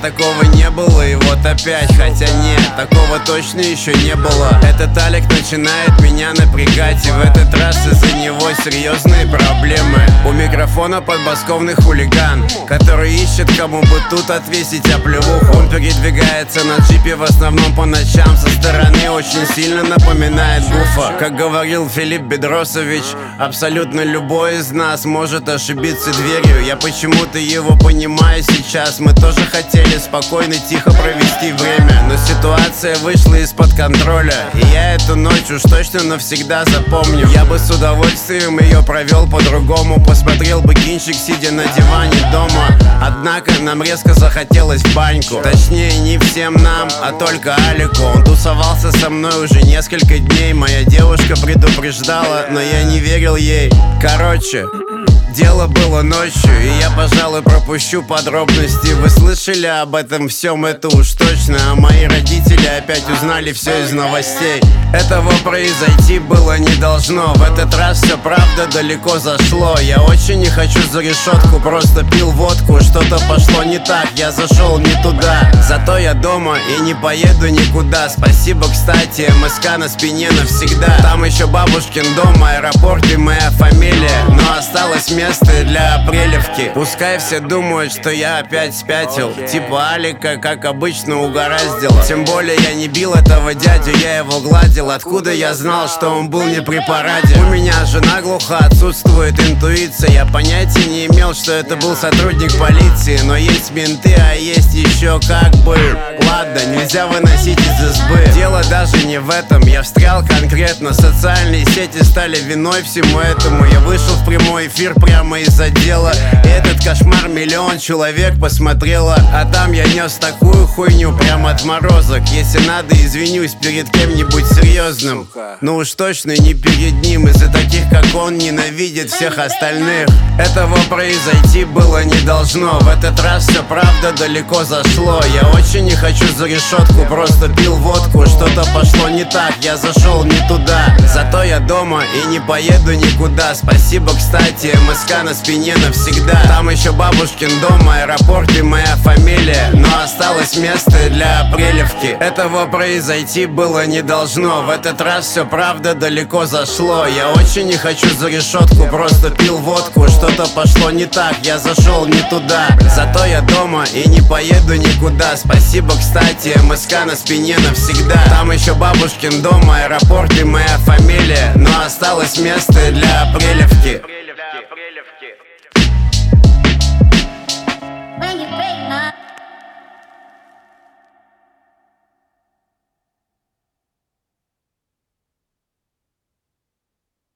такого не было, и вот опять. Хотя нет, такого точно еще не было. Этот Алик начинает меня напрягать, и в этот раз из-за него серьезные проблемы. У микрофона подмосковный хулиган, который ищет, кому бы тут отвесить оплеуху. Он передвигается на джипе в основном по ночам. Со стороны очень сильно напоминает Гуфа. Как говорил Филипп Бедросович, абсолютно любой из нас может ошибиться дверью. Я почему-то его понимаю сейчас. Мы тоже хотели спокойно, тихо провести время, но ситуация вышла из-под контроля, и я эту ночь уж точно навсегда запомню. Я бы с удовольствием ее провел по-другому, посмотрел бы кинчик, сидя на диване дома. Однако нам резко захотелось в баньку. Точнее, не всем нам, а только Алику. Он тусовался со мной уже несколько дней. Моя девушка предупреждала, но я не верил ей. Короче, дело было ночью, и я, пожалуй, пропущу подробности. Вы слышали об этом всем, это уж точно. А мои родители опять узнали все из новостей. Этого произойти было не должно. В этот раз все правда далеко зашло. Я очень не хочу за решетку, просто пил водку. Что-то пошло не так, я зашел не туда. Зато я дома и не поеду никуда. Спасибо, кстати, МСК на спине навсегда. Там еще бабушкин дом, аэропорт и моя фамилия. Но осталось место для апрелевки. Пускай все думают, что я опять спятил, типа Алика, как обычно, угораздило. Тем более я не бил этого дядю, я его гладил. Откуда я знал, что он был не при параде? У меня же наглухо отсутствует интуиция. Я понятия не имел, что это был сотрудник полиции. Но есть менты, а есть еще как бы. Ладно, нельзя выносить из избы. Дело даже не в этом, я встрял конкретно. Социальные сети стали виной всему этому. Я вышел в прямой эфир прямо из отдела, и этот кошмар миллион человек посмотрело. А там я нес такую хуйню прямо от морозок. Если надо, извинюсь перед кем-нибудь серьезным, но уж точно не перед ним. Из-за таких, как он, ненавидит всех остальных. Этого произойти было не должно. В этот раз все правда далеко зашло. Я очень не хочу за решетку, просто пил водку. Что-то пошло не так, я зашел не туда. Зато я дома и не поеду никуда. Спасибо, кстати, МСК на спине навсегда. Там еще бабушкин дом, аэропорт и моя фамилия. Но осталось место для апрелевки. Этого произойти было не должно. В этот раз все правда далеко зашло. Я очень не хочу за решетку, просто пил водку. Что-то пошло не так, я зашел не туда. Зато я дома и не поеду никуда. Спасибо, кстати, МСК на спине навсегда. Там еще бабушкин дом, аэропорт и моя фамилия. Но осталось место для апрелевки.